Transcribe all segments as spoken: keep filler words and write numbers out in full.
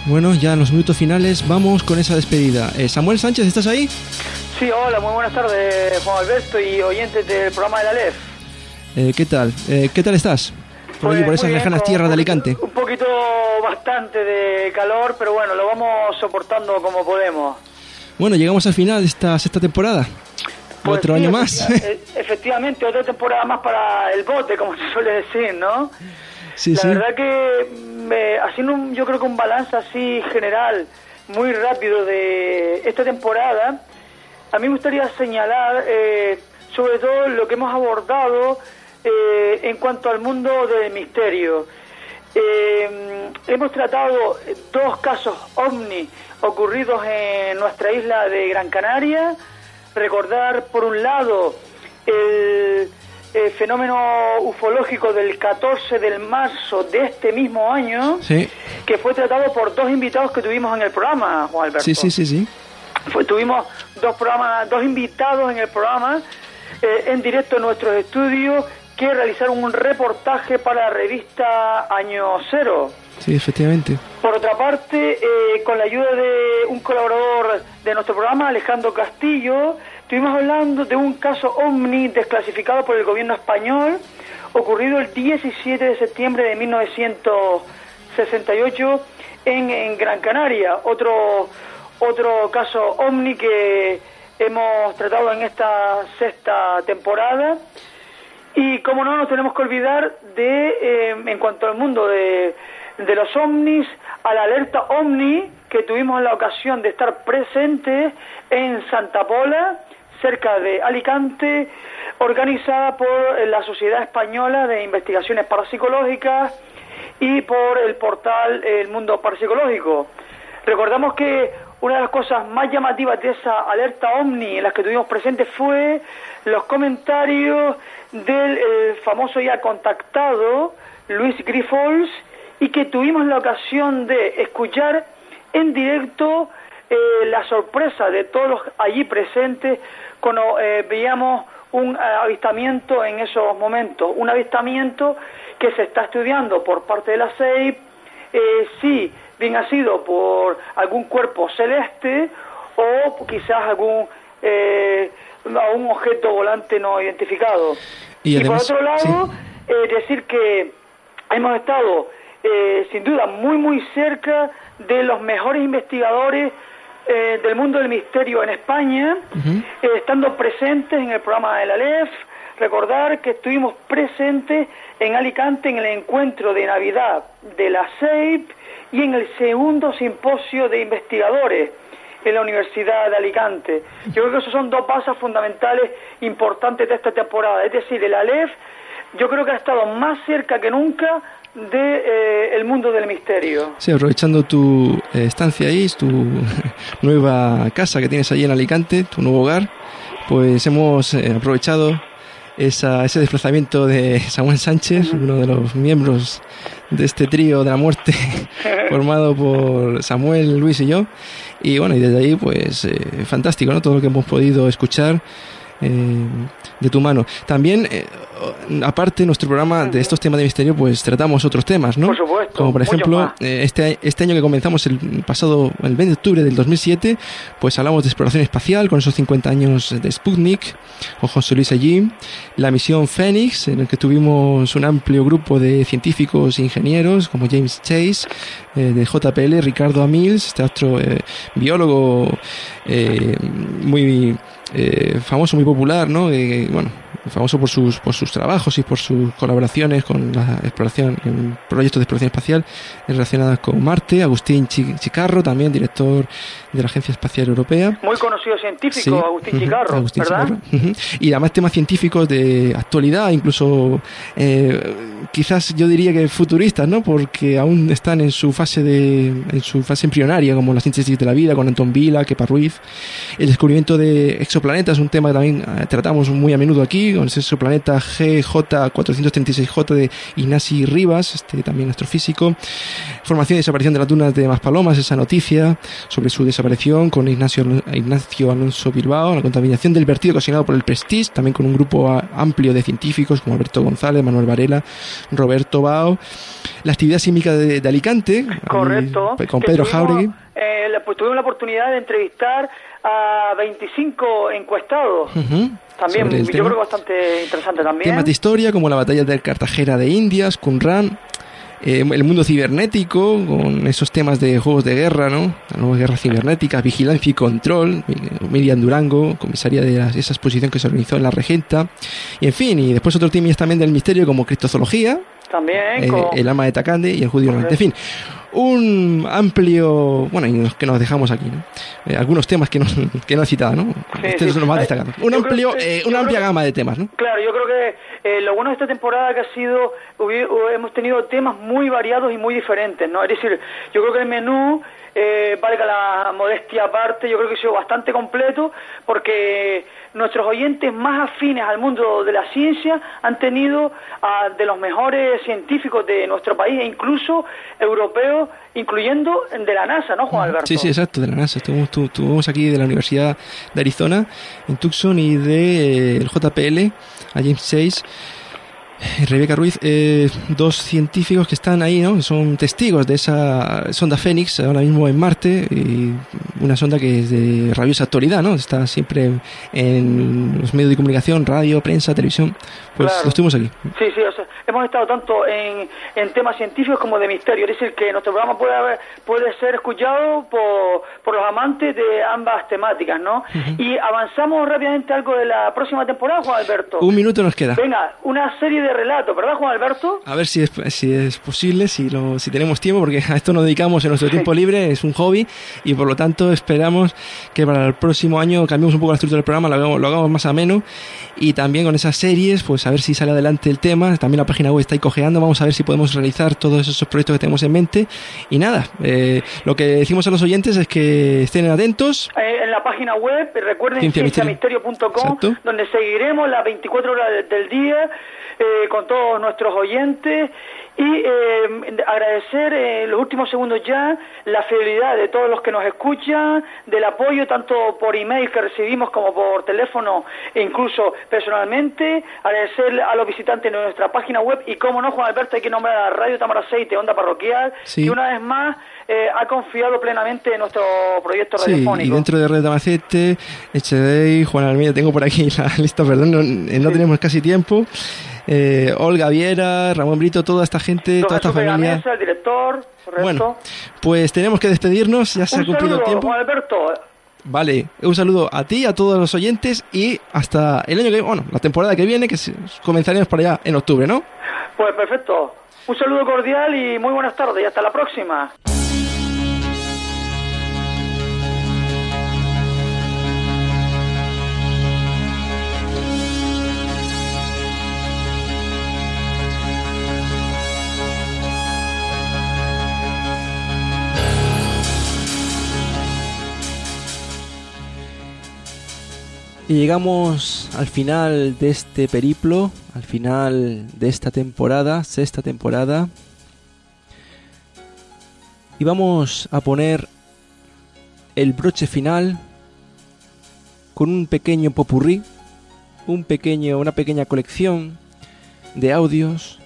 Bueno, ya en los minutos finales vamos con esa despedida. Eh, Samuel Sánchez, ¿estás ahí? Sí, hola, muy buenas tardes, Juan Alberto y oyentes del programa de la Alef. Eh, ¿Qué tal? Eh, ¿Qué tal estás? Por, pues, por esas bien, lejanas tierras de Alicante. Un poquito bastante de calor, pero bueno, lo vamos soportando como podemos. Bueno, llegamos al final de esta sexta temporada. Pues otro sí, año más. Efectivamente, otra temporada más para el bote, como se suele decir, ¿no? Sí, la sí. verdad que me, haciendo un, yo creo que un balance así general, muy rápido de esta temporada, a mí me gustaría señalar eh, sobre todo lo que hemos abordado eh, en cuanto al mundo del misterio. Eh, hemos tratado dos casos ovni ocurridos en nuestra isla de Gran Canaria. Recordar, por un lado, el, el fenómeno ufológico del catorce de marzo de este mismo año, sí, que fue tratado por dos invitados que tuvimos en el programa, Juan Alberto. Sí, sí, sí, sí. Fue, tuvimos dos programas, dos invitados en el programa, eh, en directo en nuestros estudios, que realizaron un reportaje para la revista Año Cero. Sí, efectivamente. Por otra parte, eh, con la ayuda de un colaborador de nuestro programa, Alejandro Castillo, estuvimos hablando de un caso ovni desclasificado por el gobierno español, ocurrido el diecisiete de septiembre de mil novecientos sesenta y ocho en, en Gran Canaria. Otro, otro caso ovni que hemos tratado en esta sexta temporada. Y como no nos tenemos que olvidar de, eh, en cuanto al mundo de... de los ovnis, a la alerta ovni, que tuvimos la ocasión de estar presentes en Santa Pola, cerca de Alicante, organizada por la Sociedad Española de Investigaciones Parapsicológicas y por el portal El Mundo Parapsicológico. Recordamos que una de las cosas más llamativas de esa alerta ovni en las que tuvimos presentes fue los comentarios del eh, famoso ya contactado Luis Grifols, y que tuvimos la ocasión de escuchar en directo eh, la sorpresa de todos los allí presentes cuando eh, veíamos un eh, avistamiento en esos momentos, un avistamiento que se está estudiando por parte de la C E I P, eh, si bien ha sido por algún cuerpo celeste o quizás algún eh, un objeto volante no identificado. Y, además, y por otro lado, sí. eh, decir que hemos estado Eh, sin duda muy muy cerca de los mejores investigadores eh, del mundo del misterio en España, uh-huh. eh, estando presentes en el programa de la Alef. Recordar que estuvimos presentes en Alicante en el encuentro de Navidad de la C E I P y en el segundo simposio de investigadores en la Universidad de Alicante. Yo creo que esos son dos bases fundamentales importantes de esta temporada, es decir, el Alef yo creo que ha estado más cerca que nunca de eh, el mundo del misterio. Sí, aprovechando tu eh, estancia ahí, tu nueva casa que tienes allí en Alicante, tu nuevo hogar, pues hemos eh, aprovechado esa, ese desplazamiento de Samuel Sánchez, uh-huh. uno de los miembros de este trío de la muerte formado por Samuel, Luis y yo, y bueno, y desde ahí pues eh, fantástico, ¿no? Todo lo que hemos podido escuchar Eh, de tu mano. También, eh, aparte, nuestro programa de estos temas de misterio, pues tratamos otros temas, ¿no? Por supuesto. Como por ejemplo, eh, este, este año que comenzamos el pasado, el veinte de octubre del dos mil siete, pues hablamos de exploración espacial con esos cincuenta años de Sputnik, con José Luis allí, la misión Fénix, en el que tuvimos un amplio grupo de científicos e ingenieros, como James Chase, eh, de J P L, Ricardo Amils, este astro eh, biólogo eh, muy Eh, famoso, muy popular, ¿no? Eh, bueno, famoso por sus por sus trabajos y por sus colaboraciones con la exploración en proyectos de exploración espacial relacionadas con Marte. Agustín Chicarro, también director de la Agencia Espacial Europea. Muy conocido científico, sí. Agustín uh-huh. Chicarro, Agustín ¿verdad? Chicarro. Uh-huh. Y además temas científicos de actualidad, incluso eh, quizás yo diría que futuristas, ¿no? Porque aún están en su fase de en su fase embrionaria, como la síntesis de la vida con Anton Vila, Kepa Ruiz, el descubrimiento de exoplanetas, un tema que también eh, tratamos muy a menudo aquí, con ese exoplaneta G J cuatrocientos treinta y seis J de Ignasi Rivas, este también astrofísico. Formación y desaparición de las dunas de Maspalomas, esa noticia sobre su desaparición con Ignacio, Ignacio Alonso Bilbao. La contaminación del vertido ocasionado por el Prestige, también con un grupo amplio de científicos como Alberto González, Manuel Varela, Roberto Bao. La actividad sísmica de, de Alicante. Correcto. Ahí, con Pedro Jauregui. Eh, pues tuvimos la oportunidad de entrevistar a veinticinco encuestados. Uh-huh. También, yo tema. creo que bastante interesante también. Temas de historia como la batalla del Cartagena de Indias, Qumran, eh, el mundo cibernético, con esos temas de juegos de guerra, ¿no? La nueva guerra cibernética, vigilancia y control, Miriam Durango, comisaria de las, esa exposición que se organizó en La Regenta, y en fin, y después otros temas también del misterio como criptozoología, también, eh, con... el ama de Tacande y el judío errante. En fin, un amplio, bueno, y los que nos dejamos aquí, ¿no? Eh, algunos temas que no, que no he citado, ¿no? Sí, este sí. es lo más destacado. Un yo amplio, que, eh, una amplia creo, gama de temas, ¿no? Claro, yo creo que eh, lo bueno de esta temporada que ha sido, hubi, hemos tenido temas muy variados y muy diferentes, ¿no? Es decir, yo creo que el menú, eh, valga la modestia aparte, yo creo que ha sido bastante completo, porque nuestros oyentes más afines al mundo de la ciencia han tenido a, de los mejores científicos de nuestro país, e incluso europeos, incluyendo de la NASA, ¿no, Juan Alberto? Sí, sí, exacto, de la NASA. Estuvimos, tu, tuvimos aquí de la Universidad de Arizona, en Tucson, y de eh, el J P L, a James seis, Rebeca Ruiz, eh, dos científicos que están ahí, ¿no? Son testigos de esa sonda Fénix, ahora mismo en Marte, y una sonda que es de rabiosa actualidad, ¿no? Está siempre en los medios de comunicación, radio, prensa, televisión. Pues claro. Lo estuvimos aquí. Sí, sí, o sea, hemos estado tanto en, en temas científicos como de misterio, es decir, que nuestro programa puede haber, puede ser escuchado por, por los amantes de ambas temáticas, ¿no? Uh-huh. Y avanzamos rápidamente algo de la próxima temporada, Juan Alberto. Un minuto nos queda. Venga, una serie de relatos, ¿verdad, Juan Alberto? A ver si es, si es posible, si, lo, si tenemos tiempo, porque a esto nos dedicamos en nuestro tiempo libre, es un hobby, y por lo tanto esperamos que para el próximo año cambiemos un poco la estructura del programa, lo hagamos, lo hagamos más ameno, y también con esas series, pues a ver si sale adelante el tema. También la página web está ahí cojeando, vamos a ver si podemos realizar todos esos proyectos que tenemos en mente. Y nada, eh, lo que decimos a los oyentes es que estén atentos. Eh, en la página web, recuerden ciencia misterio punto com, donde seguiremos las veinticuatro horas del día eh, con todos nuestros oyentes. Y eh, agradecer en eh, los últimos segundos ya la fidelidad de todos los que nos escuchan, del apoyo tanto por email que recibimos como por teléfono e incluso personalmente. Agradecer a los visitantes de nuestra página web y, como no, Juan Alberto, hay que nombrar a Radio Tamaraceite, Onda Parroquial, sí. que una vez más eh, ha confiado plenamente en nuestro proyecto sí, radiofónico. Y dentro de Radio Tamaraceite, H D I, Juan Almeida, tengo por aquí la lista, perdón, no, no sí. tenemos casi tiempo. Eh, Olga Viera, Ramón Brito, toda esta gente, toda esta familia. Mesa, el director, correcto. Bueno, pues tenemos que despedirnos, ya se un ha cumplido saludo, el tiempo. Juan Alberto. Vale, un saludo a ti, a todos los oyentes, y hasta el año que bueno, la temporada que viene, que comenzaremos para allá en octubre, ¿no? Pues perfecto. Un saludo cordial y muy buenas tardes y hasta la próxima. Y llegamos al final de este periplo, al final de esta temporada, sexta temporada. Y vamos a poner el broche final con un pequeño popurrí, un pequeño, una pequeña colección de audios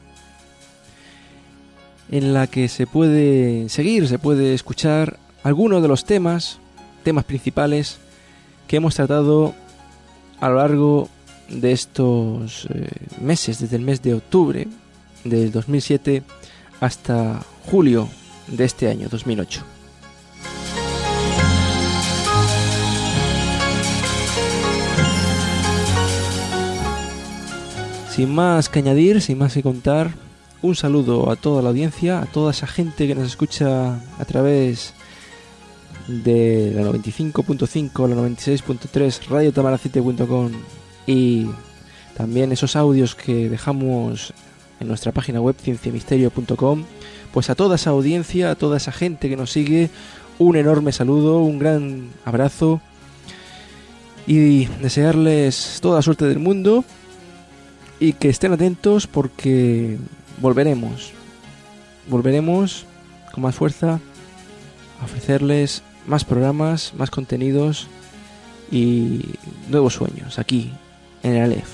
en la que se puede seguir, se puede escuchar algunos de los temas, temas principales que hemos tratado a lo largo de estos eh, meses, desde el mes de octubre del dos mil siete hasta julio de este año, dos mil ocho. Sin más que añadir, sin más que contar, un saludo a toda la audiencia, a toda esa gente que nos escucha a través de la noventa y cinco punto cinco, la noventa y seis punto tres, radio tamaracite punto com, y también esos audios que dejamos en nuestra página web ciencia misterio punto com. Pues a toda esa audiencia, a toda esa gente que nos sigue, un enorme saludo, un gran abrazo y desearles toda la suerte del mundo y que estén atentos porque volveremos. Volveremos con más fuerza a ofrecerles más programas, más contenidos y nuevos sueños aquí en el Aleph.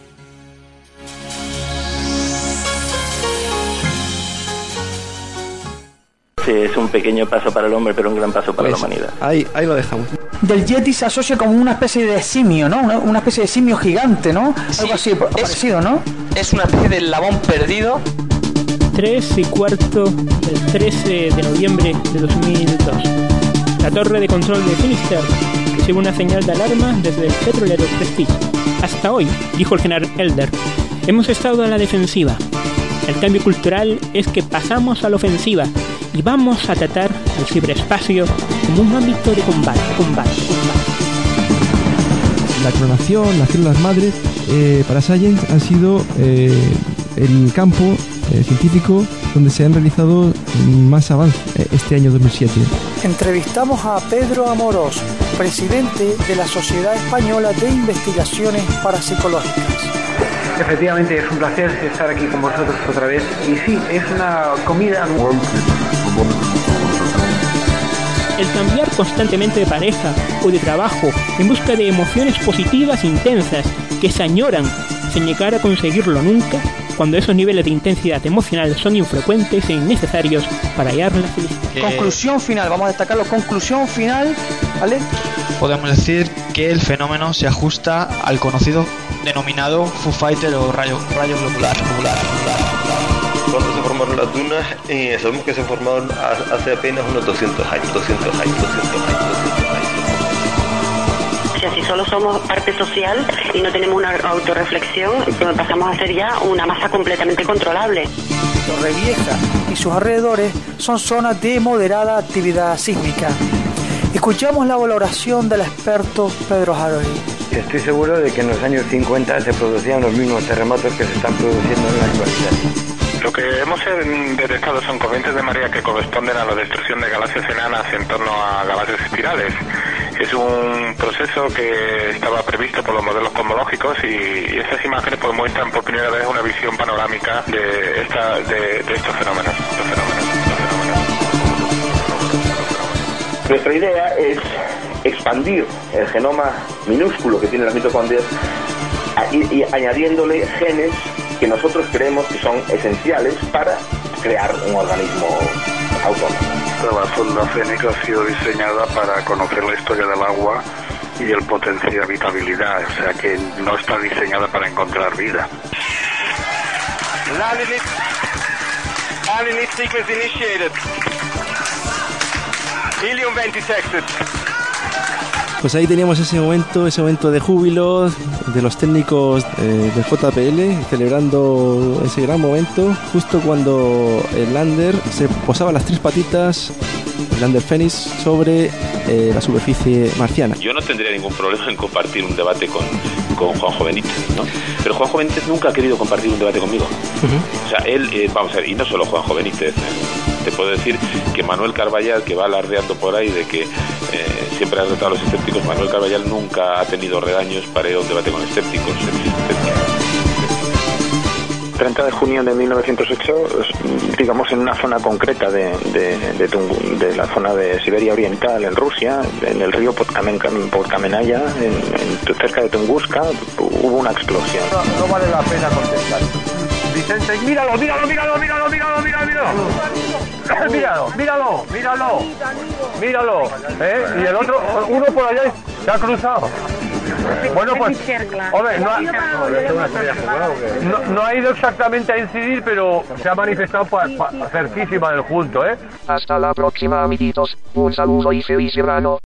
Sí, es un pequeño paso para el hombre, pero un gran paso para pues, la humanidad. Ahí, ahí lo dejamos. Del Yeti se asocia como una especie de simio, ¿no? Una, una especie de simio gigante, ¿no? Sí, algo así, es, parecido, ¿no? Es una especie de eslabón perdido. tres y cuarto del trece de noviembre de dos mil dos. La torre de control de Finisterre recibe una señal de alarma desde el petrolero Prestige. Hasta hoy, dijo el general Elder, hemos estado a la defensiva. El cambio cultural es que pasamos a la ofensiva y vamos a tratar al ciberespacio como un ámbito de combate, combate, combate. La clonación, las células madres, eh, para Science han sido eh, el campo eh, científico donde se han realizado más avances eh, este año dos mil siete. Entrevistamos a Pedro Amorós, presidente de la Sociedad Española de Investigaciones Parapsicológicas. Efectivamente, es un placer estar aquí con vosotros otra vez. Y sí, es una comida anual. El cambiar constantemente de pareja o de trabajo en busca de emociones positivas intensas que se añoran sin llegar a conseguirlo nunca, cuando esos niveles de intensidad emocional son infrecuentes e innecesarios para hallar la felicidad. Eh... Conclusión final, vamos a destacarlo. Conclusión final, ¿vale? Podemos decir que el fenómeno se ajusta al conocido denominado Foo Fighter o rayo, rayo globular. globular, globular. Cuando se formaron las dunas, eh, sabemos que se formaron hace apenas unos doscientos años, doscientos años, doscientos años, doscientos años. O sea, si solo somos parte social y no tenemos una autorreflexión, pues pasamos a ser ya una masa completamente controlable. Torrevieja y sus alrededores son zonas de moderada actividad sísmica. Escuchamos la valoración del experto Pedro Harori. Estoy seguro de que en los años cincuenta se producían los mismos terremotos que se están produciendo en la actualidad. Lo que hemos detectado son corrientes de marea que corresponden a la destrucción de galaxias enanas en torno a galaxias espirales. Es un proceso que estaba previsto por los modelos cosmológicos y, y estas imágenes pues muestran por primera vez una visión panorámica de, esta, de, de estos fenómenos. Estos fenómenos, estos fenómenos. Nuestra idea es expandir el genoma minúsculo que tienen las mitocondrias y, y añadiéndole genes que nosotros creemos que son esenciales para crear un organismo autónomo. La sonda Fénix ha sido diseñada para conocer la historia del agua y el potencial de habitabilidad, o sea que no está diseñada para encontrar vida. Analytic sequence initiated. Helium vent detected. Pues ahí teníamos ese momento, ese momento de júbilo de los técnicos eh, del J P L, celebrando ese gran momento, justo cuando el lander se posaba las tres patitas, el lander Fénix, sobre eh, la superficie marciana. Yo no tendría ningún problema en compartir un debate con, con Juanjo Benítez, ¿no? Pero Juanjo Benítez nunca ha querido compartir un debate conmigo. Uh-huh. O sea, él, eh, vamos a ver, y no solo Juanjo Benítez, eh, te puedo decir que Manuel Carballal, que va alardeando por ahí de que eh, siempre ha retado a los escépticos, Manuel Carballal nunca ha tenido regaños para ir a un debate con escépticos. treinta de junio de mil novecientos ocho, digamos en una zona concreta de, de, de, Tungu, de la zona de Siberia Oriental, en Rusia, en el río Podkamenaya, en, en, cerca de Tunguska, hubo una explosión. No, no vale la pena contestar. Vicente, míralo, míralo, míralo, míralo, míralo, míralo, míralo. Míralo, míralo, míralo, míralo, ¿eh? Y el otro, uno por allá se ha cruzado. Bueno, pues, hombre, no ha, no, no ha ido exactamente a incidir, pero se ha manifestado pa, pa, cerquísima del junto, ¿eh? Hasta la próxima, amiguitos. Un saludo y feliz verano.